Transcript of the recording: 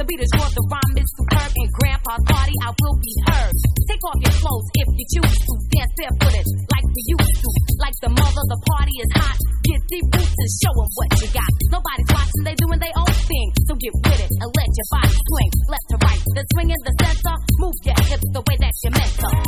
The beat is short, the rhyme is superb. In Grandpa's party, I will be heard. Take off your clothes if you choose to. Dance barefooted like we used to. Like the mother, the party is hot. Get deep roots and show 'em what you got. Nobody's watching, they doing their own thing. So get with it and let your body swing. Left to right, the swing in the center. Move your hips the way that you're meant to.